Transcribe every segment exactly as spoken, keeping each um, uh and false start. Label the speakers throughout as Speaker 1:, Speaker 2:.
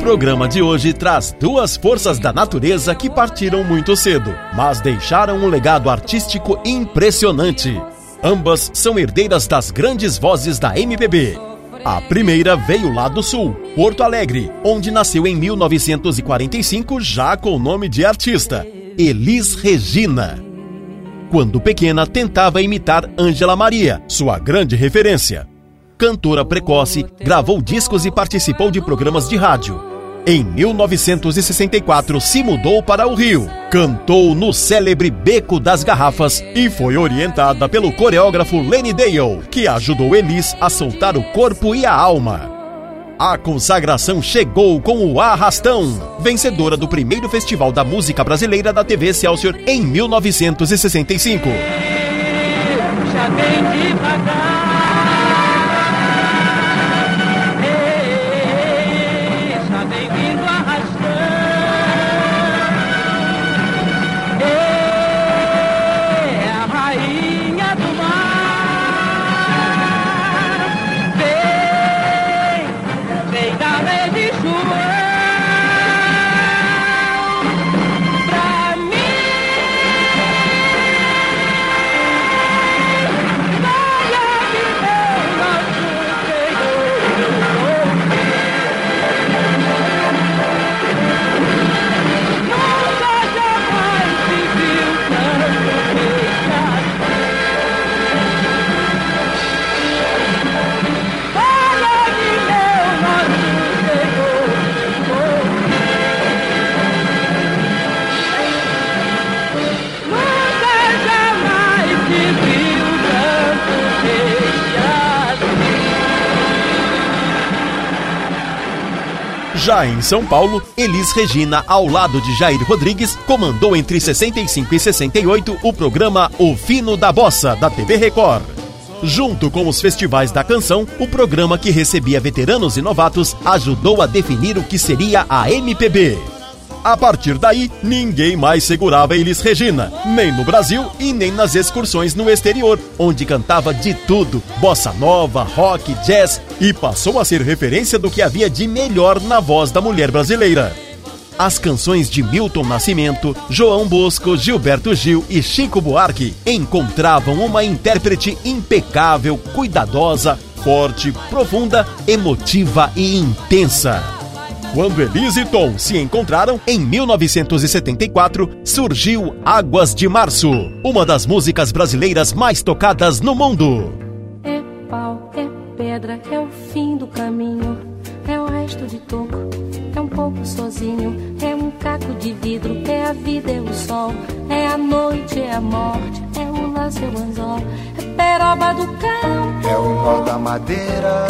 Speaker 1: programa de hoje traz duas forças da natureza que partiram muito cedo, mas deixaram um legado artístico impressionante. Ambas são herdeiras das grandes vozes da M P B. A primeira veio lá do sul, Porto Alegre, onde nasceu em mil novecentos e quarenta e cinco, já com o nome de artista, Elis Regina. Quando pequena, tentava imitar Ângela Maria, sua grande referência. Cantora precoce, gravou discos e participou de programas de rádio. Em mil novecentos e sessenta e quatro, se mudou para o Rio. Cantou no célebre Beco das Garrafas e foi orientada pelo coreógrafo Lenny Dale, que ajudou Elis a soltar o corpo e a alma. A consagração chegou com o Arrastão, vencedora do primeiro Festival da Música Brasileira da T V Excelsior em mil novecentos e sessenta e cinco.
Speaker 2: Já vem devagar.
Speaker 1: Já em São Paulo, Elis Regina, ao lado de Jair Rodrigues, comandou entre sessenta e cinco e sessenta e oito o programa O Fino da Bossa, da T V Record. Junto com os festivais da canção, o programa que recebia veteranos e novatos ajudou a definir o que seria a M P B. A partir daí, ninguém mais segurava Elis Regina, nem no Brasil e nem nas excursões no exterior, onde cantava de tudo, bossa nova, rock, jazz, e passou a ser referência do que havia de melhor na voz da mulher brasileira. As canções de Milton Nascimento, João Bosco, Gilberto Gil e Chico Buarque encontravam uma intérprete impecável, cuidadosa, forte, profunda, emotiva e intensa. Quando Elis e Tom se encontraram, em mil novecentos e setenta e quatro, surgiu Águas de Março, uma das músicas brasileiras mais tocadas no mundo.
Speaker 3: É pau, é pedra, é o fim do caminho, é o resto de toco, é um pouco sozinho, é um caco de vidro, é a vida, é o sol, é a noite, é a morte, é o laço, é o anzol, é peroba do campo,
Speaker 4: é o nó da madeira,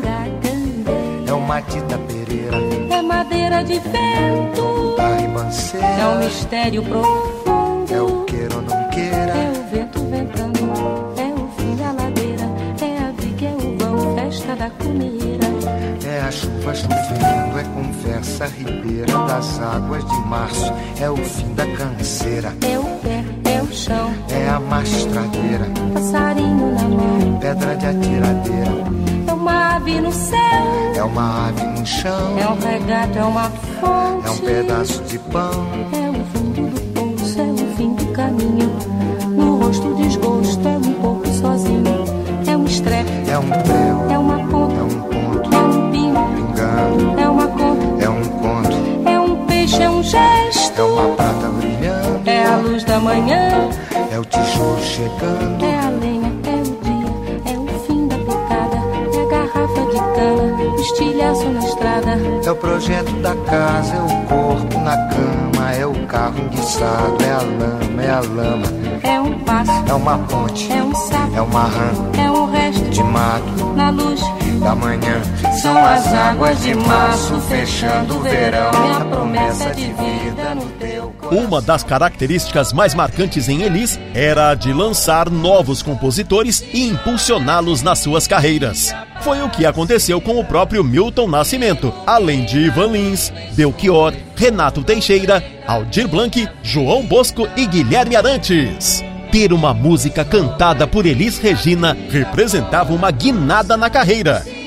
Speaker 3: Canga,
Speaker 4: é o matita pereira,
Speaker 3: é madeira de vento,
Speaker 4: da ribanceira,
Speaker 3: é um mistério profundo,
Speaker 4: é o queira ou não queira,
Speaker 3: é o vento ventando, é o fim da ladeira, é a viga, é o vão, festa da comida,
Speaker 4: é a chuva chovendo, é conversa ribeira das águas de março, é o fim da canseira,
Speaker 3: é o pé, é o chão,
Speaker 4: é a mastradeira,
Speaker 3: passarinho na mão,
Speaker 4: pedra de atiradeira,
Speaker 3: é uma ave no céu,
Speaker 4: é uma ave no chão,
Speaker 3: é um regato, é uma fonte,
Speaker 4: é um pedaço de pão,
Speaker 3: é o fundo do poço, é o fim do caminho, no rosto o desgosto, é um pouco sozinho, é um estrepe,
Speaker 4: é um prego,
Speaker 3: é uma ponta,
Speaker 4: é um ponto,
Speaker 3: é um pingo,
Speaker 4: pingando,
Speaker 3: é uma conta,
Speaker 4: é um conto,
Speaker 3: é um peixe, é um gesto,
Speaker 4: é uma prata brilhando,
Speaker 3: é a luz da manhã,
Speaker 4: é o tijolo chegando,
Speaker 3: é a lenha, é o dia, é o fim da picada, é a garrafa de cana, o estilhaço na estrada,
Speaker 4: é o projeto da casa, é o corpo na cama, é o carro enguiçado, é a lama, é a lama,
Speaker 3: é um passo,
Speaker 4: é uma ponte,
Speaker 3: é um sapo,
Speaker 4: é uma rã
Speaker 3: é um resto
Speaker 4: de mato
Speaker 3: na luz
Speaker 4: da manhã,
Speaker 3: são as águas de março fechando o verão e a promessa de vida no teu coração.
Speaker 1: Uma das características mais marcantes em Elis era a de lançar novos compositores e impulsioná-los nas suas carreiras. Foi o que aconteceu com o próprio Milton Nascimento, além de Ivan Lins, Belchior, Renato Teixeira, Aldir Blanc, João Bosco e Guilherme Arantes. Ter uma música cantada por Elis Regina representava uma guinada na carreira.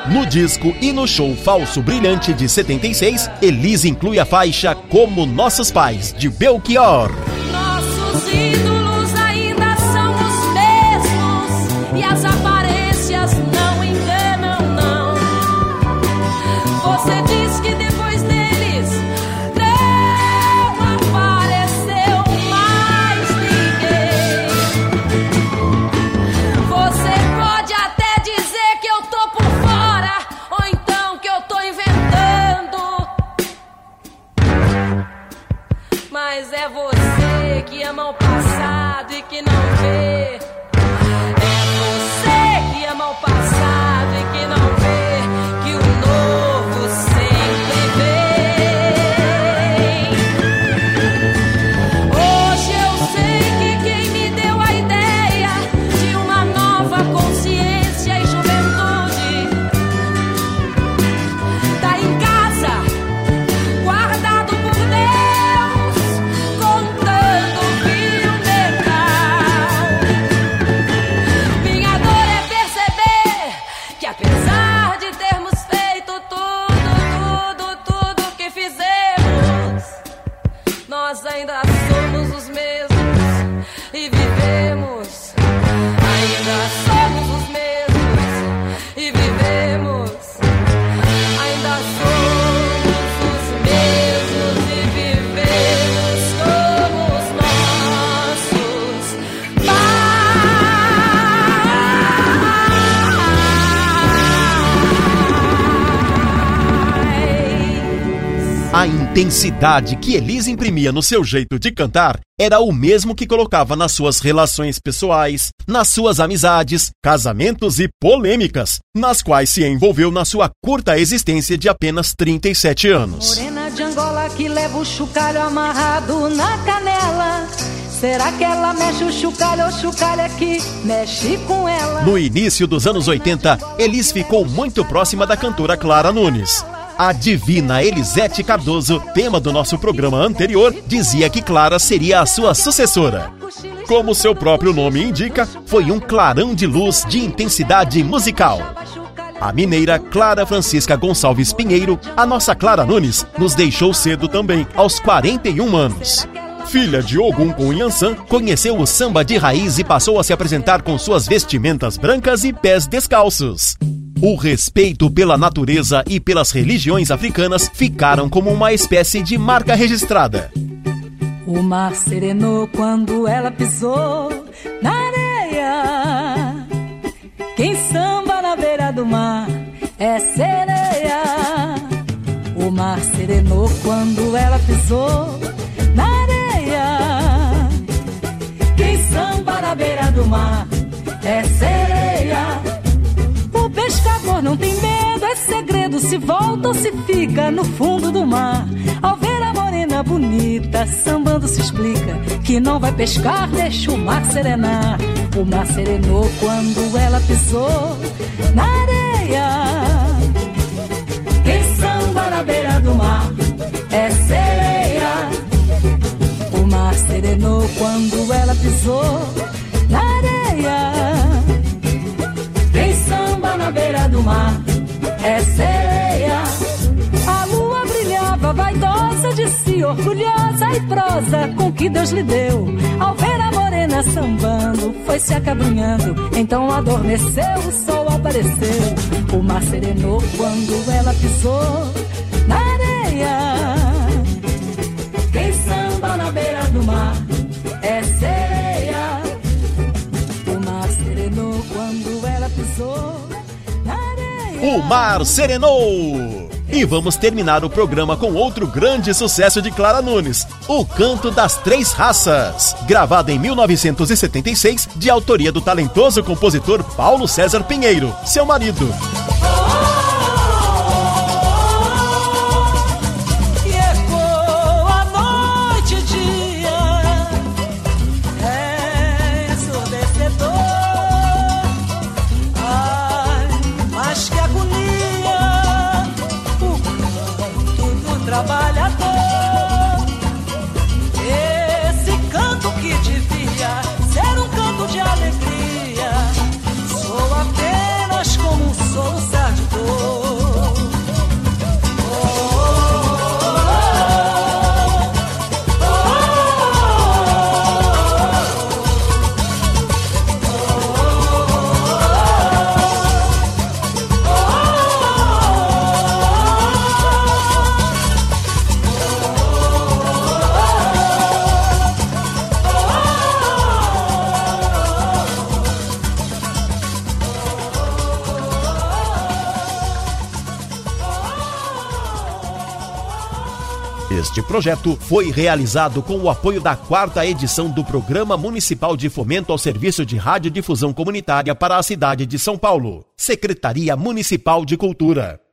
Speaker 1: No disco e no show Falso Brilhante de setenta e seis, Elis inclui a faixa Como Nossos Pais, de Belchior.
Speaker 3: Nossos ídolos ainda são os mesmos, e as aparências não enganam, não. Você diz que depois deles não apareceu mais ninguém. Você pode até dizer que eu tô por fora, ou então que eu tô inventando, mas é você que ama o passado e que não vê. É você que ama o passado e que não vê que o novo sempre vem. Hoje eu sei que quem me deu a ideia de uma nova consciência e juventude tá em casa, guardado por Deus, contando o fio mental. Minha dor é perceber que apesar de termos feito tudo, tudo, tudo que fizemos, nós ainda somos os mesmos e vivemos. Ainda somos os mesmos e vivemos. Ainda somos os mesmos e vivemos como os nossos pais.
Speaker 1: A intensidade que Elis imprimia no seu jeito de cantar era o mesmo que colocava nas suas relações pessoais, nas suas amizades, casamentos e polêmicas, nas quais se envolveu na sua curta existência de apenas trinta e sete anos.
Speaker 5: Morena de Angola que leva o chocalho amarrado na canela. Será que ela mexe o chocalho ou o chocalho é que mexe com ela?
Speaker 1: No início dos anos oitenta, Elis ficou muito próxima da cantora Clara Nunes. A divina Elisete Cardoso, tema do nosso programa anterior, dizia que Clara seria a sua sucessora. Como seu próprio nome indica, foi um clarão de luz de intensidade musical. A mineira Clara Francisca Gonçalves Pinheiro, a nossa Clara Nunes, nos deixou cedo também, aos quarenta e um anos. Filha de Ogum com Yansan, conheceu o samba de raiz e passou a se apresentar com suas vestimentas brancas e pés descalços. O respeito pela natureza e pelas religiões africanas ficaram como uma espécie de marca registrada.
Speaker 5: O mar serenou quando ela pisou na areia. Quem samba na beira do mar é sereia. O mar serenou quando ela pisou na areia. Quem samba na beira do mar é sereia. O pescador não tem medo, é segredo, se volta ou se fica no fundo do mar. Ao ver a morena bonita, sambando se explica que não vai pescar, deixa o mar serenar. O mar serenou quando ela pisou na areia. Quem samba na beira do mar é sereia. O mar serenou quando ela pisou na areia. Quem samba na beira do mar é sereia. A lua brilhava, vaidosa de si, orgulhosa e prosa com que Deus lhe deu. Ao ver a morena sambando, foi se acabrunhando, então adormeceu, o sol apareceu. O mar serenou quando ela pisou na areia. Quem samba na beira do mar é sereia. O mar serenou quando ela pisou na areia.
Speaker 1: O mar serenou! E vamos terminar o programa com outro grande sucesso de Clara Nunes, O Canto das Três Raças, gravado em mil novecentos e setenta e seis, de autoria do talentoso compositor Paulo César Pinheiro, seu marido.
Speaker 5: Trabalhador, esse canto que devia ser um canto de alegria, sou apenas como um soluçar de dor.
Speaker 1: Este projeto foi realizado com o apoio da quarta edição do Programa Municipal de Fomento ao Serviço de Radiodifusão Comunitária para a cidade de São Paulo. Secretaria Municipal de Cultura.